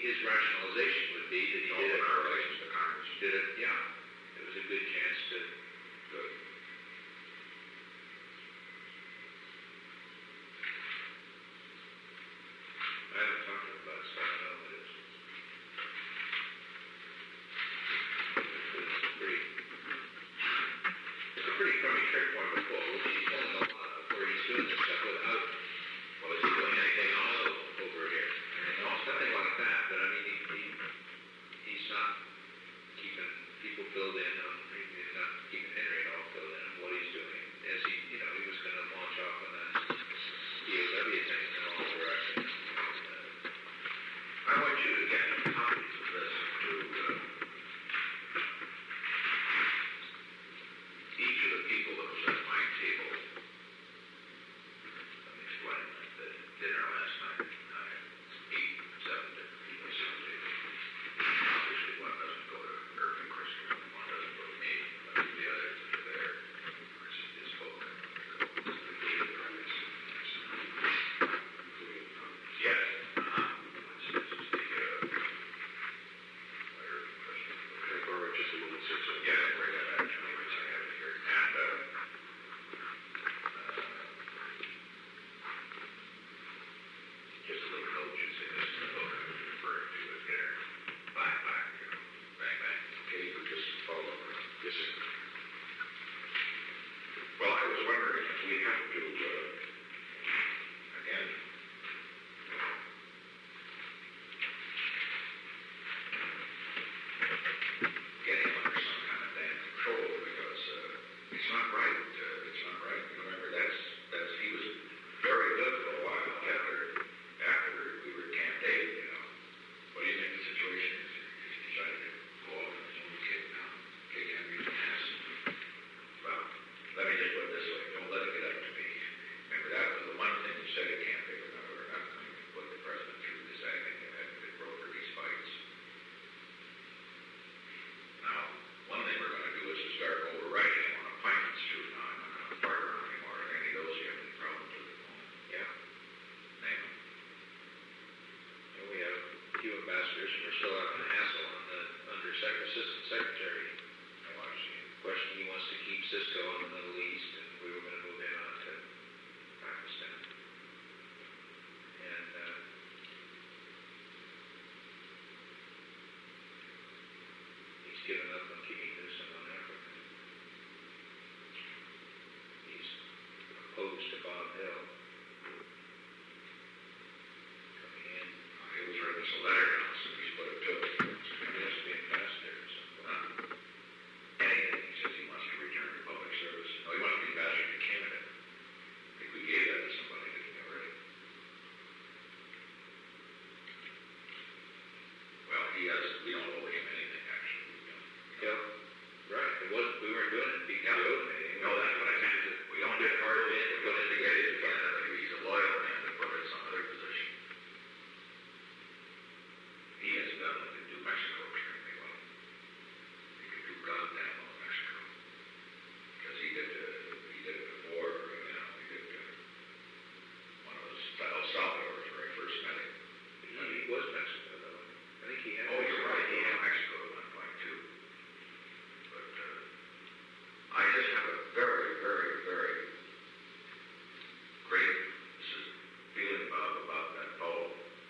his rationalization would be that he did it in our relations to Congress. Did it, yeah. It was a good chance to. Good. I haven't talked to him about it, so I don't know what it is. It's a pretty crummy trick for him to pull. He's pulling a lot before he's doing this stuff without, well, is he doing anything also over here? No, nothing like that, but I mean, he's not keeping people filled in on, he's not keeping Henry at all filled in on what he's doing. As he was going to launch off on that DOW thing in all directions. I want you to get copies of this to each of the people that was at my table. Let me explain. At the dinner last night, I had 7 different people at the table. Obviously, one doesn't go to Irving Christian, one doesn't go to me, but the others that are there, is spoken. Yes. Just a little sir. Yeah, I bring that actually, which I have here. And just a little note, you say this is the book I was referring to at dinner. Bang, bang, bang, bang. Okay, you could just follow up. Yes, sir. Well, I was wondering if we have to, again, get him under some kind of damn control because it's not right. It's not right. Remember, he was very good for a while after we were at Camp David. What do you think the situation is? He decided to go off on his own kid now, kick Henry's ass. Well, let me just put it this way: don't let it get up to me. Remember, that was the one thing you said at Camp David. Now we're not going to put the president through this acting and broker these fights. Now, one thing we're going to do is to start overwriting him on appointments too. Now, I'm not going to partner on anymore. Are any of those you have any problems with at the moment? Yeah. Name them. And we have a few ambassadors, and we're still having a hassle on the assistant secretary. Question, he wants to keep Cisco in the Middle East, and we were going to move him on to Pakistan. And he's given up on keeping Newsom on Africa. He's opposed to Bob Hill coming in. He was writing us a letter now, so he's put it to it. He has to be ambassador or something. Anything. He says he wants to return to public service. No, he wants to be ambassador to Canada. I think we gave that to somebody that he never did. Well, we don't owe him anything, actually. Yeah, right. It wasn't, we weren't doing it because we owed him anything. No, that's what I meant. We don't get part of it. We don't get it to Canada. He's a loyal man to put in some other position. He hasn't done what they do Mexico extremely well. He could do goddamn well Mexico. Because he did it before, he did one of those El Salvador's where I first met him. He was Mexico, though. I think he had. Oh, you're right. He had Mexico at one point, too. But I just have a very, very, very great feeling about that fellow.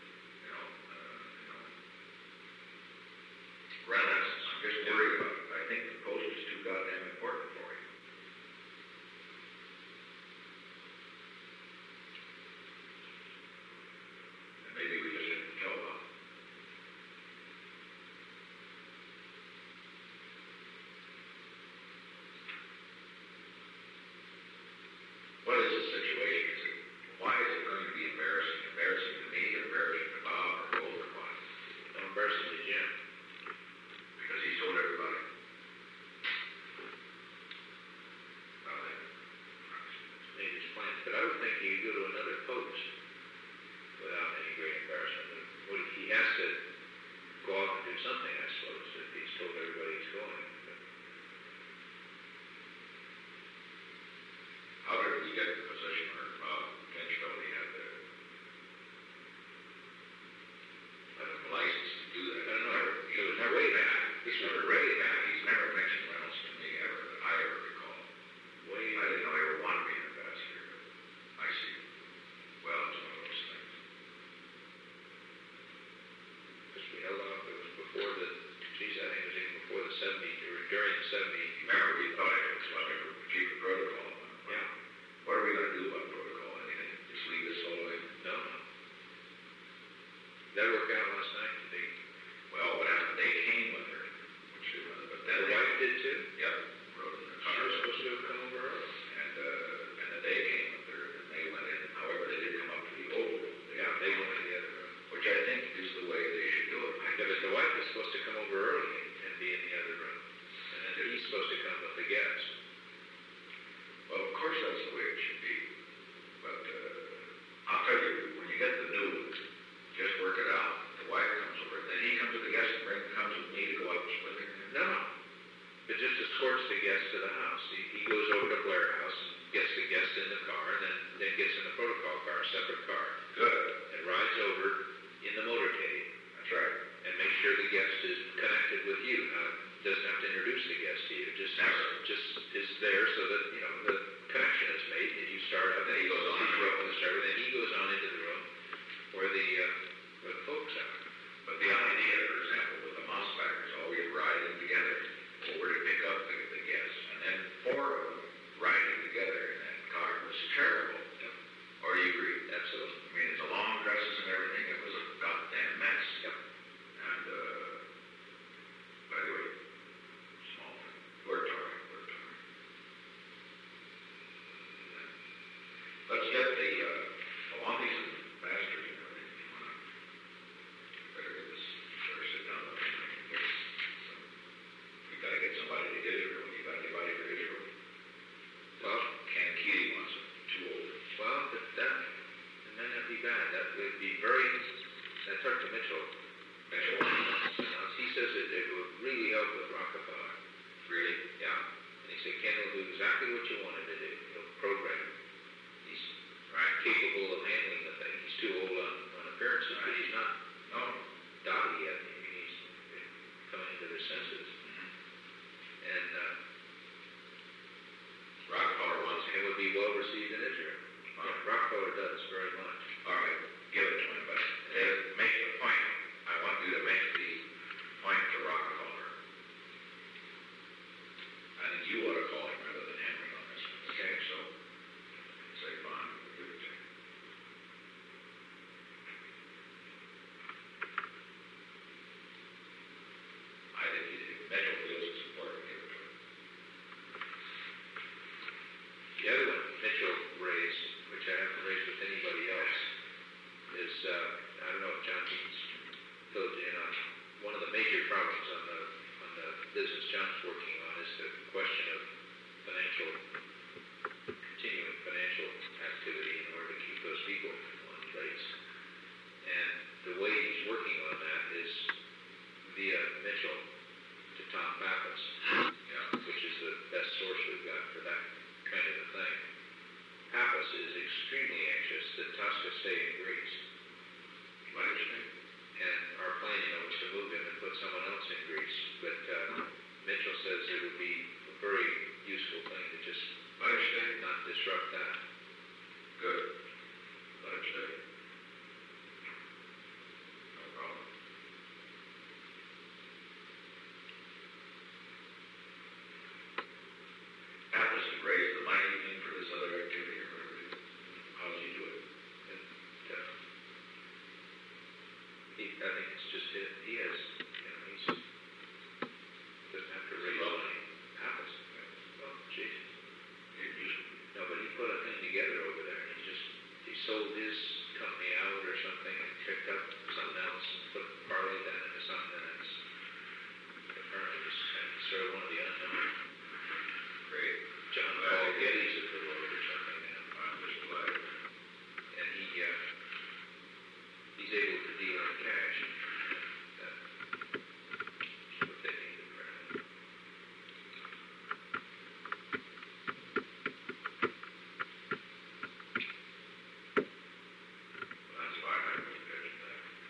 Reynolds, I'm just worried about it. I think the post is too goddamn important for him. And maybe we just didn't tell them. What is the situation? Why is it going to be embarrassing? Embarrassing to me, or embarrassing to Bob, or both, or what? Embarrassing to Jim. Because he told everybody. Made his plans. But I would think he could go to another post without any great embarrassment. He has to go off and do something, I suppose, if he's told everybody he's going. But how did we get the position where Lynch felt he had the license 70. Remember, we thought it was like a chief of protocol. Yeah. What are we going to do about protocol? Anything? Just leave this all in? No. That worked out last night. Well, what happened? They came with her. Which they wanted, but then The wife did too? Yep. Rode in the She car. was supposed to have come over early. And then they came with her, and they went in. However, they did come up to the old room. Yeah, they went in the other room. Which I think is the way they should do it. Yeah, but the wife was supposed to come over early and be in the other room. And then he's supposed to come with the guest. Well, of course that's the way it should be. But I'll tell you, when you get the news, just work it out. The wife comes over, then he comes with the guest and comes with me to go up and split it. No. But just escorts the guest to the house. He goes over to Blair House and gets the guest in the car, and then gets in the protocol car, a separate car. Good. And rides over in the motorcade. That's right. And make sure the guest is connected with you. Now, doesn't have to introduce the guest to you. Just is there so that, the connection is made, and you start up, then he goes on the road, and then he goes on into the room where the folks are. But the idea, for example, with the Mossbackers, always riding together over to pick up the guests, and then four of them riding together in that car was terrible. Yep. Or you agree? Absolutely. I mean, the long dresses and everything, it was a goddamn mess. Yep. And, by the way, small thing. We're talking. Let's get the Longies and Masters and everything. If you want to better sit down with them. We got to get somebody to Israel. You got anybody for Israel? Well, Ken Keating wants it. Too old. well, that might not be bad. That would be very. I talked to Mitchell. He says it would really help with Rockefeller. Really? Yeah. And he said Ken will do exactly what you wanted to do. He'll program. He's capable of handling the thing. He's too old on appearances, but he's not dotty yet. I mean, he's coming into his senses. And Rockefeller wants it would be well received in Israel. Yeah, Rockefeller does very much. All right, give it to him, but make the point. I want you to make the point to Rockefeller. I think you ought to call him rather than Henry on this one. Okay, so say, fine, we'll give it to him. I think if Mitchell feels it's important, give it to him. The other one Mitchell raised, which I haven't raised with anybody else, is I don't know if John Keaton's filled you in on one of the major problems on the business John's working on is the question of continuing financial activity in order to keep those people on place. And the way he's working on that is via Mitchell to Tom Pappas, which is the best source we've got for that kind of a thing. Pappas is extremely anxious that Tosca stay in Greece. And our plan, was to move him and put someone else in Greece. But Mitchell says it would be a very useful thing to just not disrupt that. Good. Let him stay. No problem. Atlas had raised the money in for this other activity or whatever it is. How does he do it? And I think it's just he has, he's doesn't have to raise money. Pappas. Well, geez. No, but he put a thing together over there. He sold his company out or something and picked up something else and put parlay that into something that's apparently just sort of one of the unknown. Great. John Paul Getty's at the world or something now. I'm just glad. And he's able to deal in cash. That's what they need apparently. That's why I was pitching that.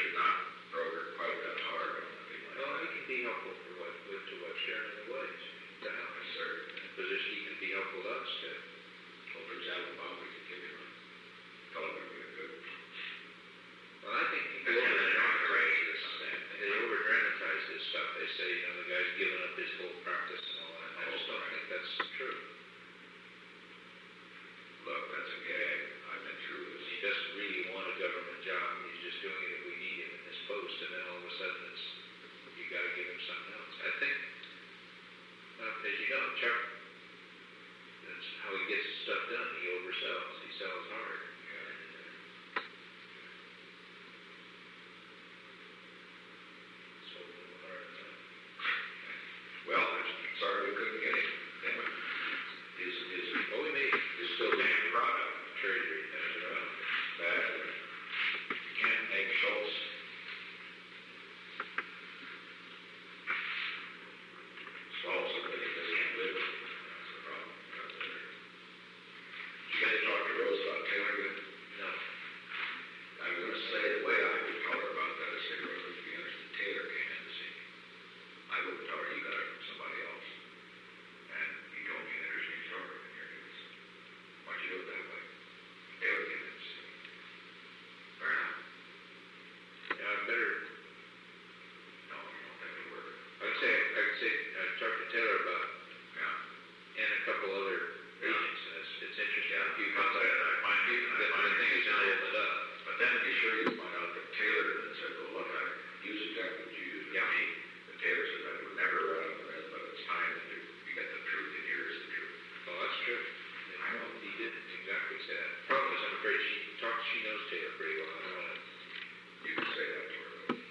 should not broker quite that hard on anything like Well, that. he can be helpful to what Sharon and Woods. Yes, sir. Position, he can be helpful to us too. Well, for example, Bob, we could give him a, tell him it'd be a good. Well, I think That's people kind of crazy or something. they over dramatize this stuff. They say, you know, the guy's giving up his whole practice and all that. I just don't think that's true. Look, that's a gag. I've been through this. He doesn't really want a government job. He's just doing it if we need him in this post, and then all of a sudden it's you got to give him something else. I think, as you know, Chuck, that's how he gets his stuff done. He oversells. He sells hard. So a little hard enough. Well, I'm sorry we couldn't get him. Damn it. His Well, we made his still damn product. Treasury has it out. Bad. You can't make Schultz. Solve something he just can't live with. That's the problem. Did you guys talk to Rose about Taylor yet? No. I was going to say the way I would tell her about that is say, Rose, if you understand, Taylor came in to see me. I wouldn't tell her you got it from somebody else. And he told me an interesting story. And here it is. Why'd you do it that way? Taylor came in to see me. Fair enough. Yeah, I better. No, you don't think it worked. I'd say I talked to Taylor about Yeah. and a couple other agents. And it's interesting. Yeah, If you I find the thing is now it. opened up. But then be sure you find out that Taylor then said, well, look, I use exactly what you used with Yeah. me. And Taylor said, I would never run on the red, but it's time that you get the truth, and here is the truth. Well, that's true. I know. He didn't exactly say that. Problem is, I'm afraid she knows Taylor pretty well. I don't want to. You can say that to her.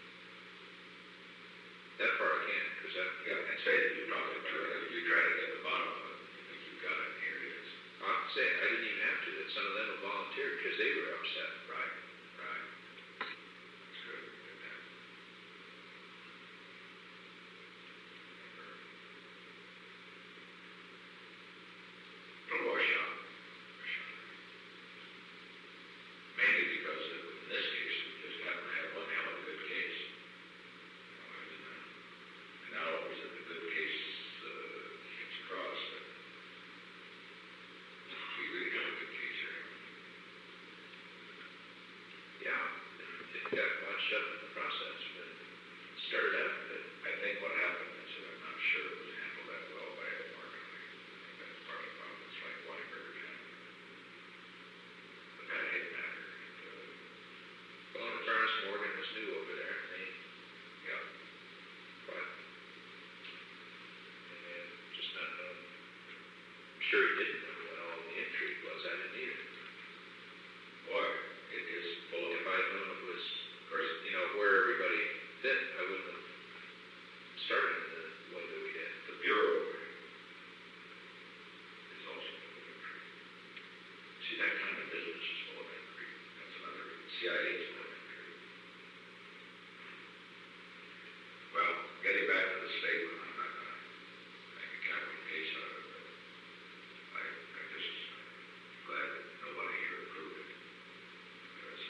That part I can't, because that. Yeah, and say that you talked to her, that you try to get the bottom of it. You think you've got it, and here it is. I have to say, I didn't even have to. That some of them have volunteered because they were upset. Right, right. That's good. Good that. Little wash out. Mainly because in this case, we just happen to have one hell of a good case. And not always that the good case gets across, but we really have a good case here. Yeah, it got bunched up in the process, but it started out good. I think what happened is that I'm not sure it was handled that well by Ed Morgan. I think that's part of the problem. It's like Weinberg handled it. But that didn't matter. Well, in fairness, Morgan was new over there. Yeah. But and just not known. I'm sure he didn't know what all the intrigue was. I didn't either. Boy, it is full of If I'd known it was, you know, where everybody fit, I wouldn't have started in the way that we did. the Bureau is also full of intrigue. See, that kind of business is full of intrigue. That's another CIA is full of intrigue. Well, getting back to the statement, I'm not going to make a capital case out of it. I'm just glad that nobody here approved it. Because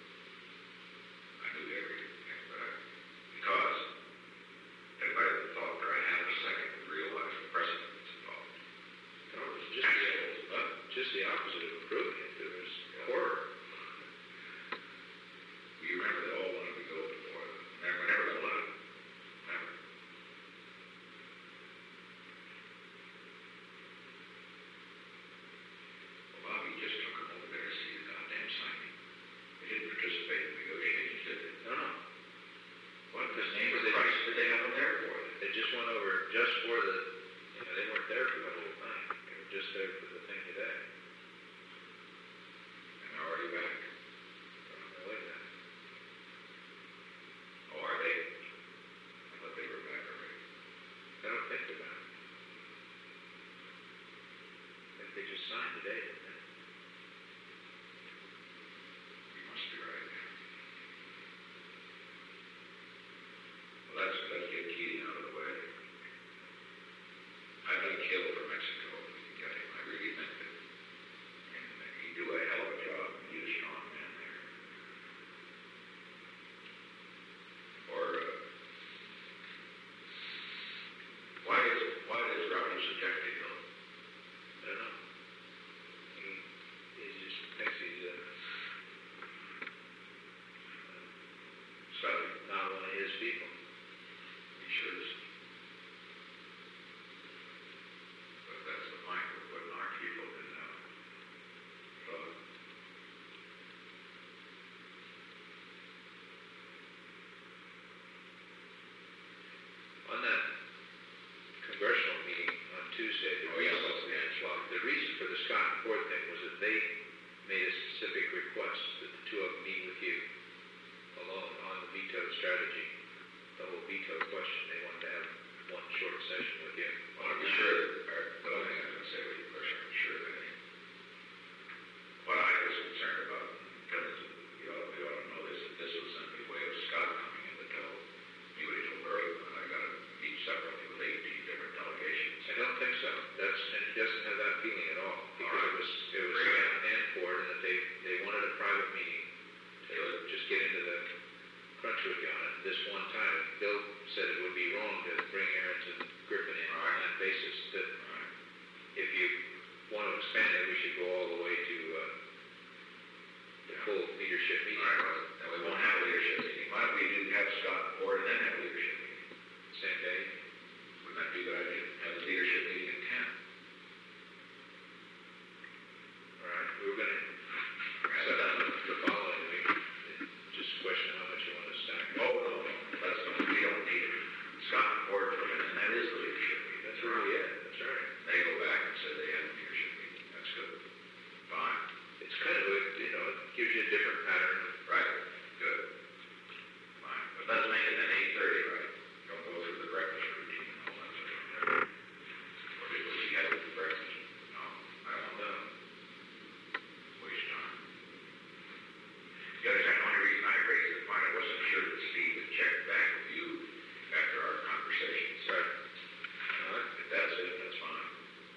I knew everything, because everybody that thought for a half a second would realize the precedent that's involved. No, it was just the opposite of approving it. There was horror. You remember they all wanted to go before them. Never got let them. Never. Well, Bobby just took them over there to see the goddamn signing. They didn't participate in negotiations, did they? No, no. What the name of the price did they have them there for? They just went over just for the, you know, they weren't there for the whole thing. They were just there for the thing today. And they're already back. Wait a minute. Oh, are they? I thought they were back already. I don't think they're back. I think they just signed today, didn't they? You must be right. Well, let's get Keating out of the way. I'd like Hill for Mexico if we can get him. I really think that. And he'd do a hell of a job. He's a strong man there. objecting though? I don't know. He just thinks he's not one of his people. He should. But that's the point, we're putting our people in now. On that congressional meeting on Tuesday, the reason for the Scott and Ford thing was that they made a specific request that the two of them meet with you alone on the veto strategy, the whole veto question. They wanted to have one short session with you. Well, I'm sure, the only thing I was going to say with your question, I'm sure that what I was concerned about, because you ought to know this, that this was simply a way of Scott coming in to tell me what he told Burley, and I got to meet separately with 18 different delegations. I don't think so. And he doesn't have that feeling at all, because it was Scott and Ford, and that they wanted a private meeting to just get into the crunch with you on it this one time. Bill said it would be wrong to bring Ahrens and Griffin in on that basis. That if you want to expand it, we should go all the way to the full leadership meeting. All right, well, then we won't have a leadership meeting. Why don't we have Scott and Ford and then have a leadership meeting? Same day. Wouldn't that be a good idea? Have a leadership meeting at 10. All right, we were going to set up the following week. Just question how much you want to stack. Oh, no, that's not, we don't need it. Scott and Ford come in, and that is the leadership meeting. That's really it. That's right. They go back and say they had a leadership meeting. That's good. Fine. It's kind of it gives you a different pattern. Right. Good. Fine. But let's make it at 8:30, right? Don't go through the breakfast routine and all that sort of thing. Or did we have the breakfast? No, I don't know. Waste time. The only reason I raised the point, I wasn't sure that Steve had checked back with you after our conversations. Right. If that's it, that's fine.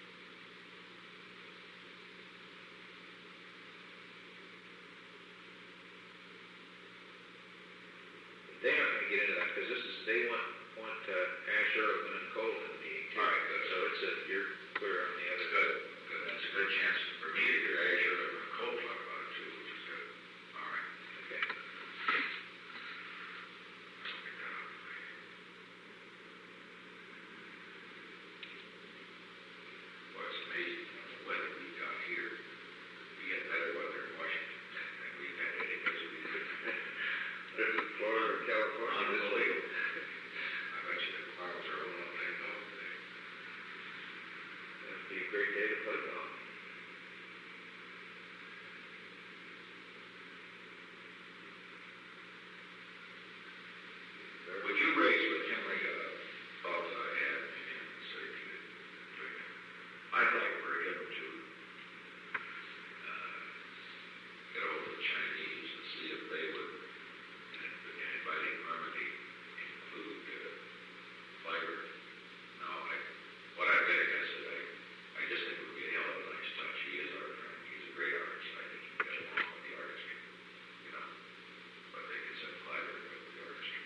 They aren't going to get into that because they want Ash, Ehrlichman, and Cole in the meeting too. All right, good. So you're clear on the other. Good. Good. That's a good chance for me to hear Asher and Cole talk about it too, which is good. All right. Okay. Well, it's amazing the weather we got here. We get better weather in Washington than we've had any place we did. There's in Florida or California. Unbelievable. I bet you the clouds are all up there golf today. That'd be a great day to play golf. Would you raise with Henry thought that I had in him and say to him, I'd like for him to get over the Chinese and see if they would, inviting Harmony, include Fiber. No, what I read against it, I just think it would be a hell of a nice touch. He is our friend. He's a great artist. I think he can get along with the artistry, but they could send Fiber with the artistry.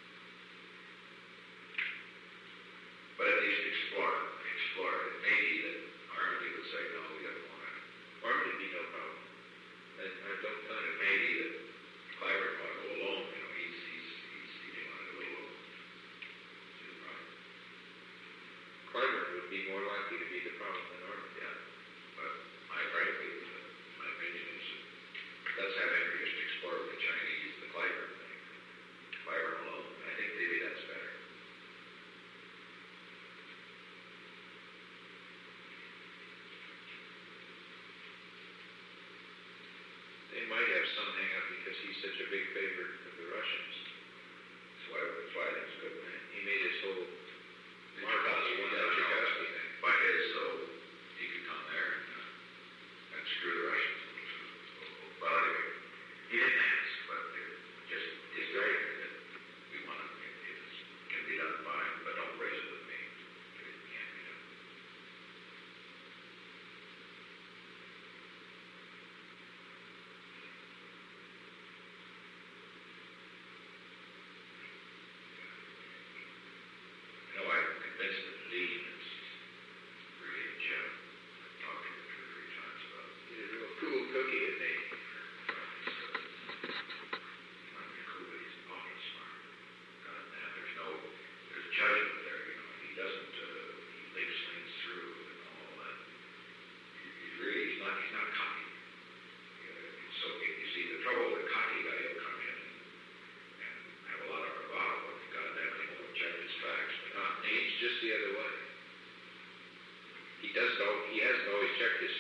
But at least explore it. It may be that Harmony would say, no, we don't want it. Harmony would be no problem. I don't tell you. It may be that Fiber ought to go alone. He may want to go alone. Right. Clyburn would be more likely to be the problem than Harmony. Yeah. But my opinion is let's have Henry just explore the Chinese, the Clyburn thing. Clyburn alone. I think maybe that's better. They might have some hang up because he's such a big favorite of the Russians. That's why I think it's a good thing. He made his whole Tchaikovsky thing. But it is so he could come there and screw the Russians. Well, anyway, he didn't ask, but it just is very good. We want to, it can be done fine, but don't raise it with me. It can't be done.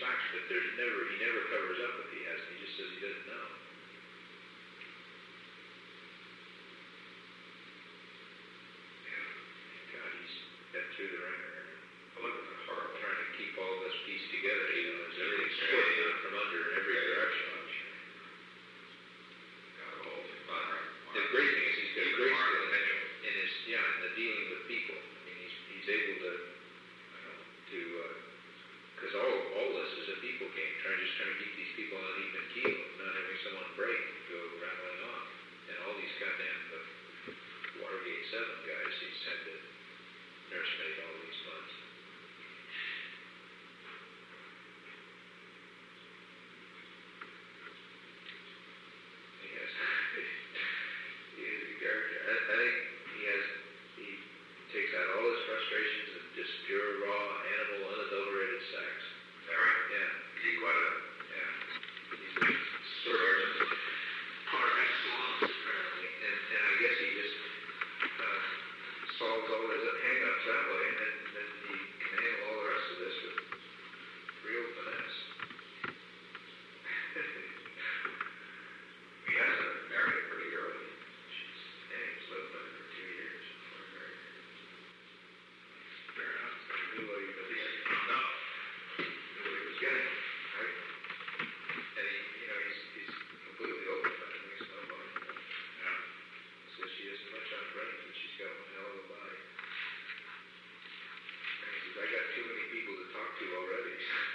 facts, but he never covers up if he hasn't. He just says he doesn't know. God, he's been through the ringer. Look at the heart. Trying to keep all this piece together, as everything's splitting out from under in every direction. Got a whole thing done right. The great thing is he's got a great skill in his, in the dealing with people. I mean, he's able to, because all this is a people game, trying to keep these people on an even keel, not having someone break and go rattling off. And all these goddamn Watergate 7 guys he's had to nursemaid all these months. He is a character. I think he takes out all his frustrations and just pure, raw, animal, unadulterated sex. Is that right? Yeah. Is he quite a... Yeah. He's sort of par excellence, apparently. And I guess he just solves all his hang-ups that way, and then he can handle all the rest of this with real finesse. He has to marry pretty early. He's lived with her for 2 years before he married her. Fair enough. He knew what he was getting. No. He knew what he was getting, right? And he's completely open about it. Makes no money. Yeah. Says she isn't much on brains, but she's got one hell of a body. And he says, I got too many people to talk to already.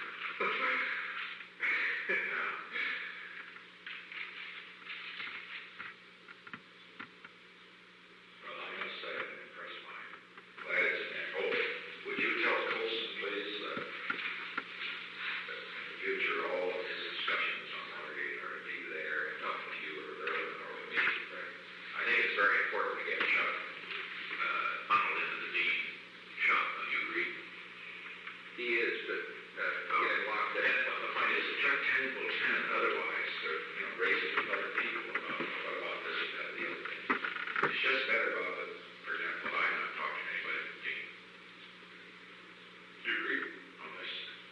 Well, I must say, I'm impressed by him. Glad it's in there. Oh, would you tell Colson, please, that in the future, all of his discussions on Watergate are to be there and not with you or there or with me. Right. I think it's very important to get Chuck funneled into the Dean shop. Don't you agree? He is, but getting locked in. Well, the point is that Chuck will tend otherwise to, raises with other people about what about this and that and the other thing. It's just better about it. For example, I'm not talking to anybody at the Dean. Do you agree on this?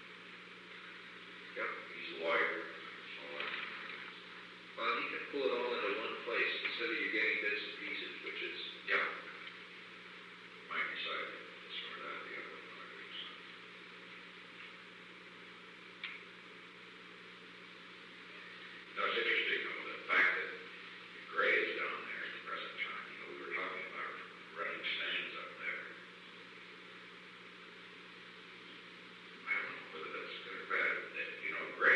Yep. He's a lawyer. All that. Well, he can pull it all into one place instead of you getting bits and pieces, which is, Yeah. Might decide this or that, the other one. No, it's interesting, though, the fact that Gray is down there at the present time. We were talking about running stands up there. I don't know whether that's good or bad. Gray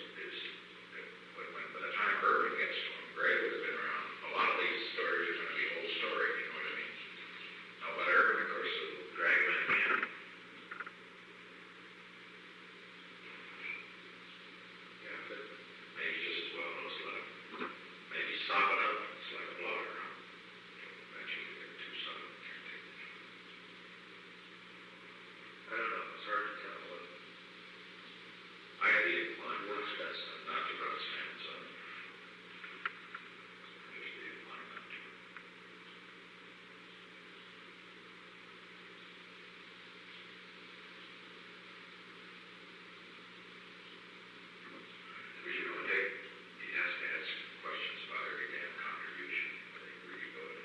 by the time Irving gets to him, Gray would have been around. A lot of these stories are going to be old story, you know what I mean? Now, but Irving, of course, will drag him in again. yeah, but Maybe just as well knows left. Maybe stop it up. It's like a blogger, huh? Eventually get too soft. Can't take it. I don't know. It's hard to tell what I had the incline works best. not to run stands up. Just the incline not to. We should only take, he has to ask questions about every damn contribution. I think we could go to.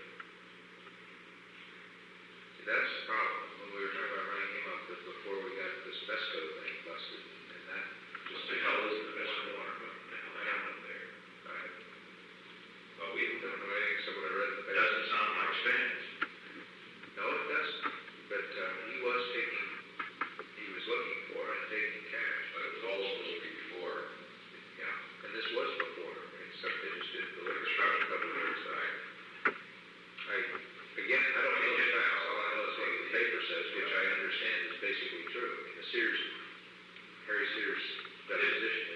See, that's the problem. When we were talking about running him up before we got this Vesco thing busted, and that What just the hell is the best one one? more. What the hell happened there? Well, we I don't know anything except what I read in the It paper. doesn't sound like stands. No, it doesn't. But he was looking for and taking cash. But it was all supposed to be before. Yeah, and this was before, except they just didn't deliver Construction a couple of years back. Again, I don't know the facts. All I know is what the paper says, which I understand is basically true. I mean, Harry Sears' deposition